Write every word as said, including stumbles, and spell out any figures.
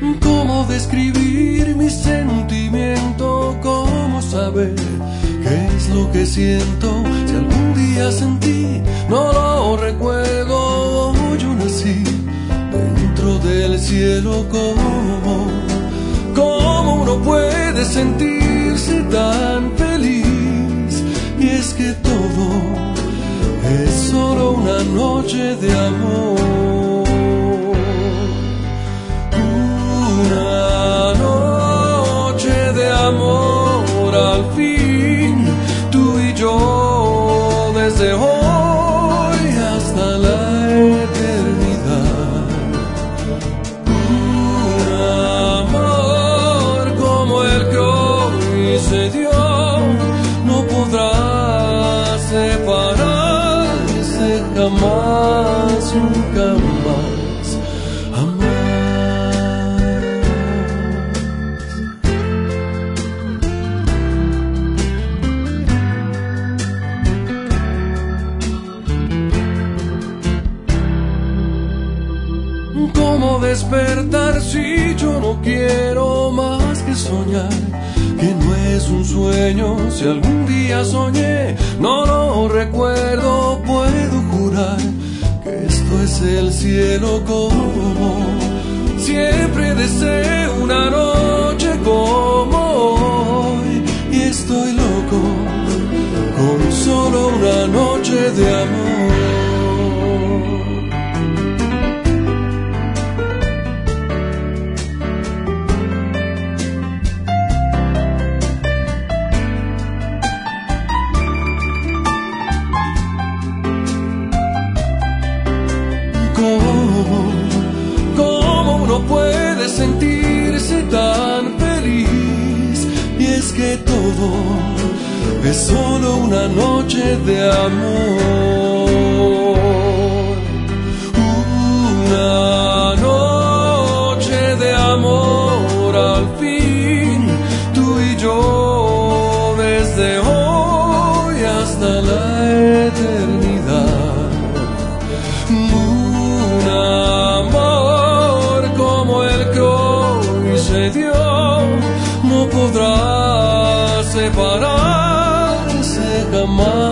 ¿Cómo describir mi sentimiento? ¿Cómo saber qué es lo que siento? Si algún día sentí, no lo recuerdo. Yo nací dentro del cielo. ¿Cómo? ¿Cómo uno puede sentirse tan feliz? Y es que todo es solo una noche de amor. Una noche de amor al fin, tú y yo, desde hoy hasta la eternidad. Un amor como el que hoy se dio no podrá separarse jamás, nunca más. Amar. ¿Cómo despertar si yo no quiero más que soñar? Que no es un sueño. Si algún día soñé, no lo recuerdo. Puedo jurar que esto es el cielo. Como siempre deseé una noche como hoy, y estoy loco con solo una noche de amor. ¿Cómo, cómo uno puede sentirse tan feliz? Y es que todo es solo una noche de amor. Una noche de amor al fin, tú y yo, desde hoy hasta la eternidad. Dio no podrá separarse jamás.